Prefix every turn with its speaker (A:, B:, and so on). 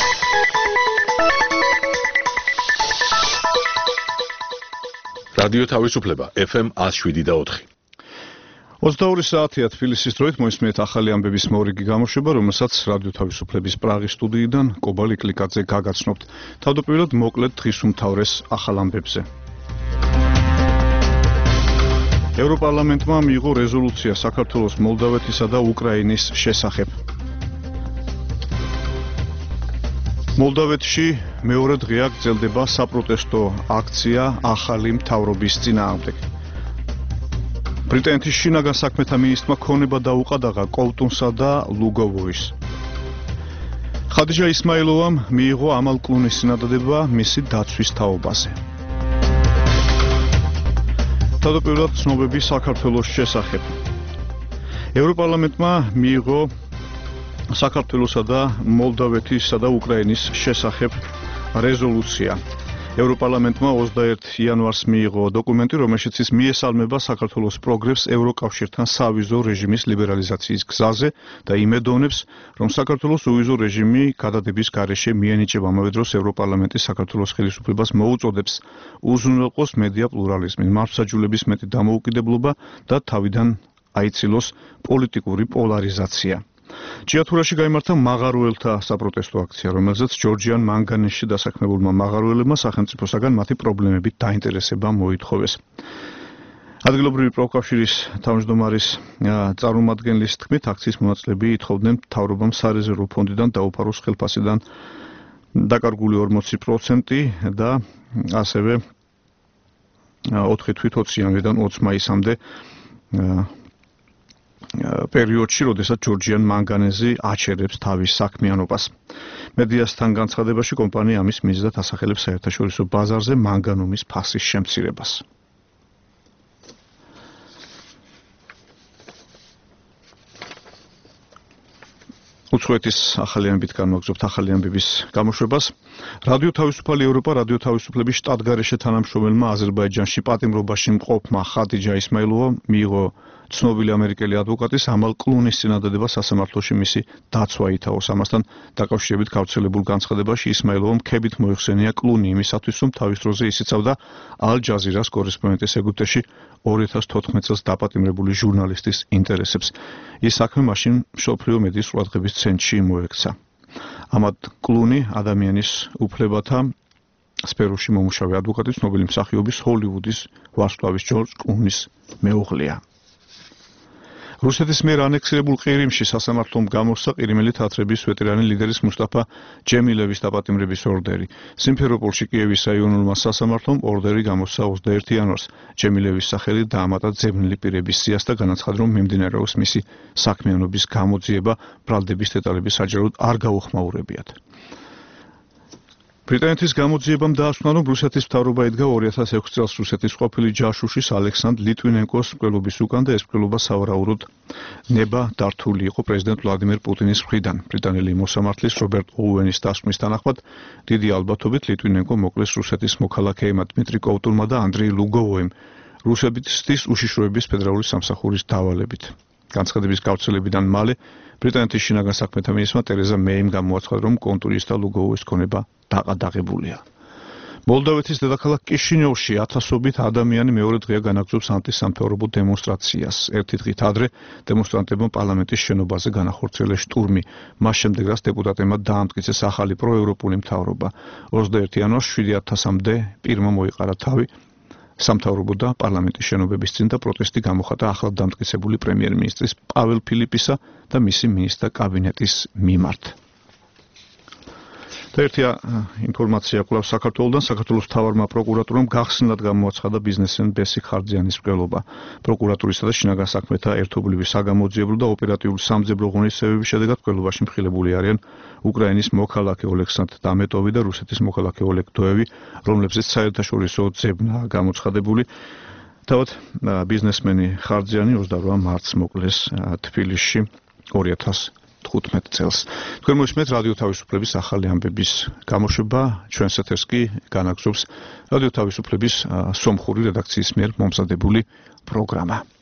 A: რადიო თავისუფლება FM 107.4.
B: 22 საათია თბილისის დროით მოისმენთ ახალი ამბების მორიგი გამოშვება, რომელსაც რადიო თავისუფლების პრაღის სტუდიიდან კობალი კლიკაძე გაგაცნობთ. თავდაპირველად მოკლედ დღის უმთავრეს ახალ ამბებზე. ევროპარლამენტმა მიიღო რეზოლუცია საქართველოს, მოლდავეთისა და უკრაინის შესახებ. მოლდავეთში მეორე დღეა გრძელდება საპროტესტო აქცია ახალი მთავრობის წინააღმდეგ. ბრიტანეთის შინაგან საქმეთა მინისტრმა ქონება დაუყადაღა კოვტუნსა და ლუგოვოის. ხადიჯა ისმაილოვამ მიიღო ამალ კლუნის წინადადება მისი დაცვის თაობაზე. თავდაპირველად ცნობები საქართველოს შესახებ. ევროპარლამენტმა მიიღო საქართველოსა და მოლდავეთისა და უკრაინის შესახებ რეზოლუცია. ევროპარლამენტმა 21 იანვარს მიიღო დოკუმენტი, რომელშიც ის მიესალმება საქართველოს პროგრესს ევროკავშირთან სავიზო რეჟიმის ლიბერალიზაციის გზაზე და იმედოვნებს, რომ საქართველოს უვიზო რეჟიმი გადადების გარეშე მიენიჭება. ამავე დროს ევროპარლამენტი საქართველოს ხელისუფლებას მოუწოდებს უზრუნველყოს მედია პლურალიზმი, მართლმსაჯულების მეტი დამოუკიდებლობა და თავიდან აიცილოს პოლიტიკური პოლარიზაცია. ჭიათურაში გაიმართა მაღაროელთა საპროტესტო აქცია, რომელზეც ჯორჯიან მანგანეში დასაქმებულმა მაღაროელებმა სახელმწიფოსაგან მათი პრობლემებით დაინტერესება მოითხოვეს. ადგილობრივი პროფკავშირის თავმჯდომარის წარმომადგენლის თქმით, აქციის მონაწილეები ითხოვდნენ მთავრობამ სარეზერვო ფონდიდან დაუფაროს ხელფასიდან დაკარგული 40% და ასევე 4 თვით 20 იანვრიდან 20 მაისამდე პერიოდში, როდესაც ჯორჯიან მანგანეზი აჩერებს თავის საქმიანობას. მედიასთან განცხადებაში კომპანია ამის მიზეზად ასახელებს საერთაშორისო ბაზარზე მანგანუმის ფასის შემცირებას. უცხოეთის ახალი ამბებით განვაგრძობთ ახალი ამბების გამოშვებას. რადიო თავისუფალი ევროპა რადიო თავისუფლების შტატგარეშე თანამშრომელმა აზერბაიჯანში პატიმრობაში მყოფმა ხადიჯა ისმაილოვამ მიიღო ცნობილი ამერიკელი ადვოკატის ამალ კლუნის წინადადება სასამართლოში მისი დაცვა ითავოს. ამასთან დაკავშირებით გავრცელებულ განცხადებაში ისმაილოვამ ქებით მოიხსენია კლუნი იმისათვის, რომ თავის დროზე ისიცავდა ალ ჯაზირას კორესპონდენტის ეგვიპტეში 2014 წელს დაპატიმრებული ჟურნალისტის ინტერესებს. ის საქმე მაშინ მსოფლიო მედიის ყურადღების ცენტრში მოექცა. ამად კლუნი ადამიანის უფლებათა სფეროში მომუშავე ადვოკატი, ცნობილი მსახიობის ჰოლივუდის ვარსკვლავის ჯორჯ კლუნის მეუღლეა. რუსეთის მიერ ანექსირებულ ყირიმში სასამართლომ გამოსცა ყირიმელი თათრების ვეტერანი ლიდერის მუსტაფა ჯემილევის დაპატიმრების ორდერი. სიმფეროპოლში კიევის რაიონულმა სასამართლომ ორდერი გამოსცა 21 იანვარს. ჯემილევის სახელი დაამატა ძებნილი პირების სიას და განაცხადა, რომ მიმდინარეობს მისი საქმიანობის გამოძიება, ბრალდების დეტალები საჯაროდ არ გაუხმაურებიათ. ბრიტანეთის გამოძიებამ დაასკვნა, რომ რუსეთის მთავრობა იდგა 2006 წელს რუსეთის ყოფილი ჯაშუშის ალექსანდრ ლიტვინენკოს მკვლელობის უკან და ეს მკვლელობა სავარაუდოდ ნება დართული იყო პრეზიდენტ ვლადიმერ პუტინის მხრიდან. ბრიტანელი მოსამართლის რობერტ ოუენის დასკვნის თანახმად, დიდი ალბათობით ლიტვინენკო მოკლეს რუსეთის მოქალაქეებმა დმიტრი კოვტუნმა და ანდრეი ლუგოვოიმ რუსეთის უშიშროების ფედერალური სამსახურის დავალებით. განცხადების გავრცელებიდან მალე ბრიტანეთის შინაგან საქმეთა მინისტრმა ტერეზა მეიმ გამოაცხადა, რომ კონტურის და ლუგოვოის ქონება დაყადაღებულია. მოლდავეთის დედაქალაქ კიშინიოვში ათასობით ადამიანი მეორე დღეა განაგრძობს ანტისამთავრობო დემონსტრაციას. ერთი დღით ადრე დემონსტრანტებმა პარლამენტის შენობაზე განახორციელეს შტურმი. მას შემდეგ, რაც დეპუტატებმა დაამტკიცეს ახალი პროევროპული მთავრობა. 21 იანვარს 7000-მდე პირმა მოიყარა თავი სამთავრობო და პარლამენტის შენობების წინ და პროტესტი გამოხატა ახლად დამტკიცებული პრემიერ-მინისტრის პაվել ფილიპისა და მისი მინისტრთა კაბინეტის მიმართ. და ერთი ინფორმაცია კვლავ საქართველოსდან. საქართველოს მთავარმა პროკურატურამ გახსნილად გამოაცხადა ბიზნესმენ ბესი ხარჯიანის მკვლელობა. პროკურატურისა და შინაგან საქმეთა ერთობლივი საგამოძიებლო და ოპერატიული სამძებრო ღონისძიებების შედეგად მკვლელობაში მხილებული არიან უკრაინის მოქალაქე ოლექსანდრ დამეტოვი და რუსეთის მოქალაქე ოლეგ დოევი, რომლებზეც საერთაშორისო ძებნა გამოცხადებული. თავად ბიზნესმენი ხარჯიანი 28 მარტს მოკლეს თბილისში 2015 წელს. თქვენ მოისმენთ რადიო თავისუფლების ახალი ამბების გამოშვება, ჩვენს ეთერს კი განაგრძობს რადიო თავისუფლების სომხური რედაქციის მიერ მომზადებული პროგრამა.